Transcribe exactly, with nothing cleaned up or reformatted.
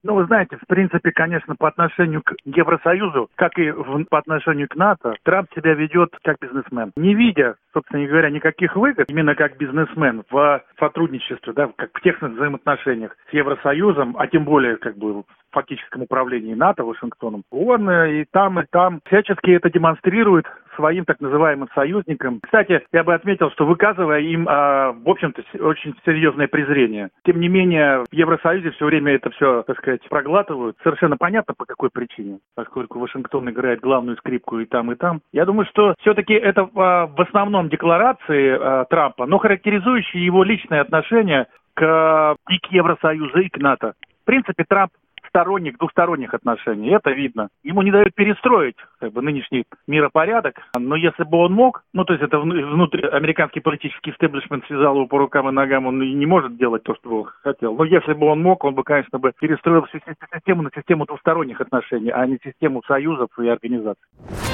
Ну, вы знаете, в принципе, конечно, по отношению к Евросоюзу, как и в, по отношению к НАТО, Трамп себя ведет как бизнесмен. Не видя, собственно говоря, никаких выгод, именно как бизнесмен в сотрудничестве, да, как в тесных взаимоотношениях с Евросоюзом, а тем более, как бы, в фактическом управлении НАТО, Вашингтоном, он и там, и там всячески это демонстрирует своим так называемым союзникам. Кстати, я бы отметил, что выказывая им, а, в общем-то, очень серьезное презрение. Тем не менее, в Евросоюзе все время это все, так сказать, проглатывают. Совершенно понятно, по какой причине, поскольку Вашингтон играет главную скрипку и там, и там. Я думаю, что все-таки это а, в основном декларации а, Трампа, но характеризующие его личное отношение к, и к Евросоюзу, и к НАТО. В принципе, Трамп сторонник двухсторонних отношений, это видно. Ему не дают перестроить как бы, нынешний миропорядок, но если бы он мог, ну то есть это внутри американский политический истеблишмент связал его по рукам и ногам, он не может делать то, что он хотел. Но если бы он мог, он бы, конечно, бы перестроил систему на систему двухсторонних отношений, а не систему союзов и организаций.